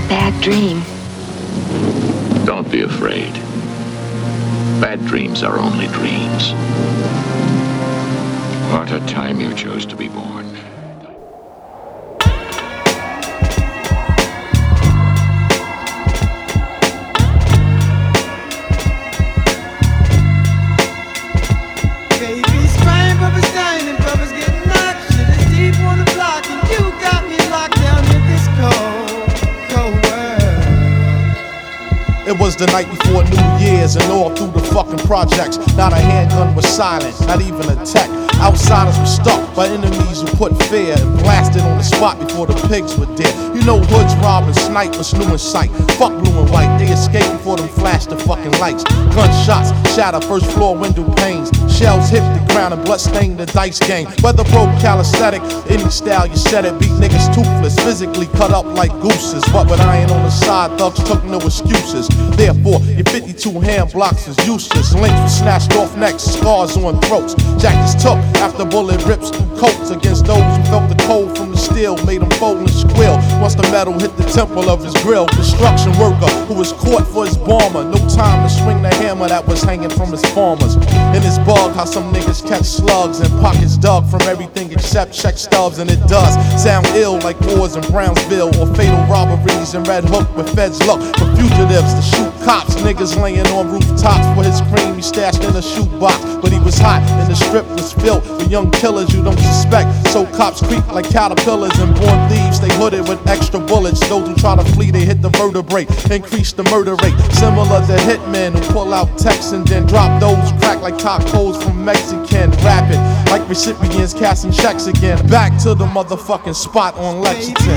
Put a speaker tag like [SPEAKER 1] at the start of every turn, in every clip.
[SPEAKER 1] bad dream.
[SPEAKER 2] Don't be afraid. Bad dreams are only dreams. What a time you chose to be born.
[SPEAKER 3] It was the night before New Year's and all through the fucking projects. Not a handgun was silent, not even a tech. Outsiders were stuck by enemies who put fear and blasted on the spot before the pigs were dead. You know hoods robbing snipers new in sight. Fuck blue and white, they escaped before them flashed the fucking lights. Gunshots shatter first floor window panes. Shells hit the ground and blood stained the dice game. Whether broke calisthenic, any style you said it. Beat niggas toothless, physically cut up like gooses. But with iron on the side, thugs took no excuses. Therefore, your 52 hand blocks is useless. Links were snatched off necks, scars on throats. Jackets took after bullet rips through coats against those who felt the cold from the steel, made them fold and squeal. Once the metal hit the temple of his grill, construction worker who was caught for his bomber. No time to swing the hammer that was hanging from his farmers. In his bug, how some niggas catch slugs and pockets dug from everything except check stubs. And it does sound ill like wars in Brownsville or fatal robberies in Red Hook where feds look for fugitives to shoot cops. Niggas laying on rooftops for his cream he stashed in a shoebox. But he was hot and the strip was filled with young killers you don't suspect. So cops creep like caterpillars and born thieves. They hooded with extra bullets. Those who try to flee, they hit the vertebrae. Increase the murder rate. Similar to hitmen who pull out texts and then drop those crack like tacos from Mexican. Rapping like recipients casting checks again. Back to the motherfucking spot on Lexington.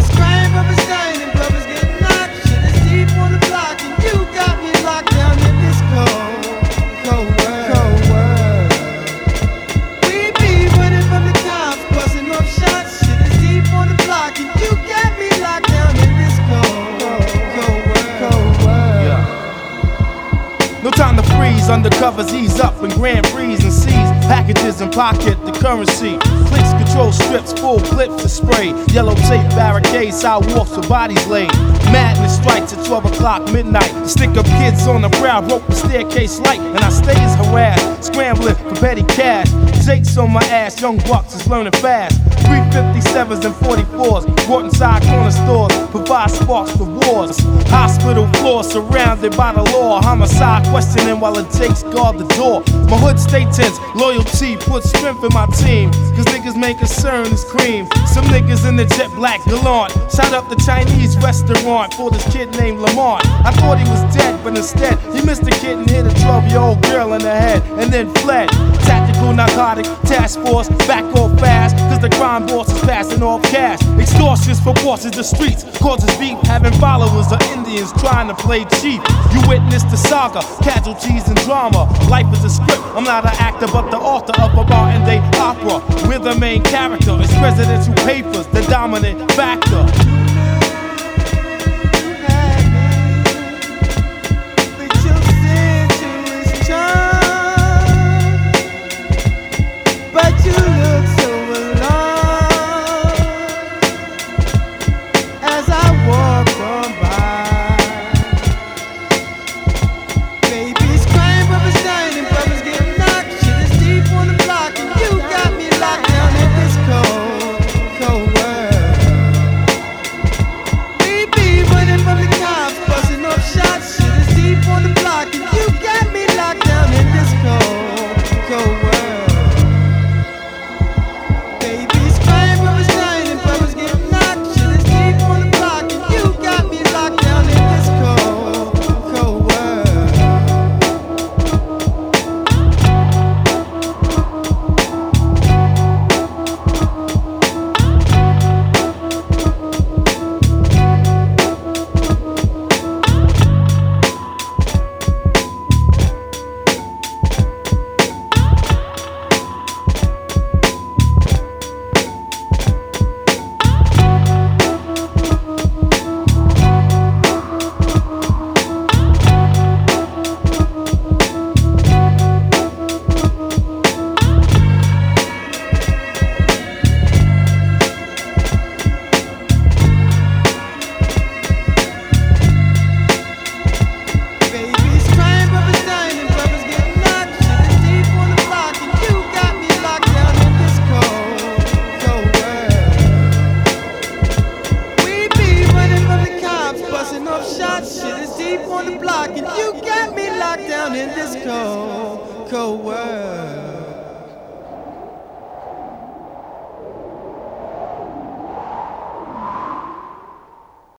[SPEAKER 4] No time to freeze, undercovers ease up and grand freeze and seize packages and pocket the currency. Clicks control strips, full clips to spray. Yellow tape barricades, sidewalks with bodies laid. Madness strikes at 12 o'clock midnight. Stick up kids on the brow, broke the staircase light, and I stays harassed, scrambling for petty cash. Jake's on my ass, young bucks is learning fast. 357s and 44s, brought inside corner stores, provide sparks for wars. Hospital floors surrounded by the law. Homicide questioning while it takes guard the door. My hood stay tense, loyalty puts strength in my team. Cause niggas main concern is cream. Some niggas in the jet black gallant shot up the Chinese restaurant for this kid named Lamont. I thought he was dead, but instead he missed a kid and hit a 12-year-old girl in the head and then fled. Tactical narcotic task force, back off fast. Cause the crime boss is passing off cash. Extortions for bosses the streets, causes beef. Having followers of Indians trying to play cheap. You witness the saga, casualties and drama. Life is a script, I'm not an actor but the author of a modern day opera. We're the main character, it's presidential papers, the dominant factor.
[SPEAKER 1] sleep on the block, and you got me locked down in this cold, cold world.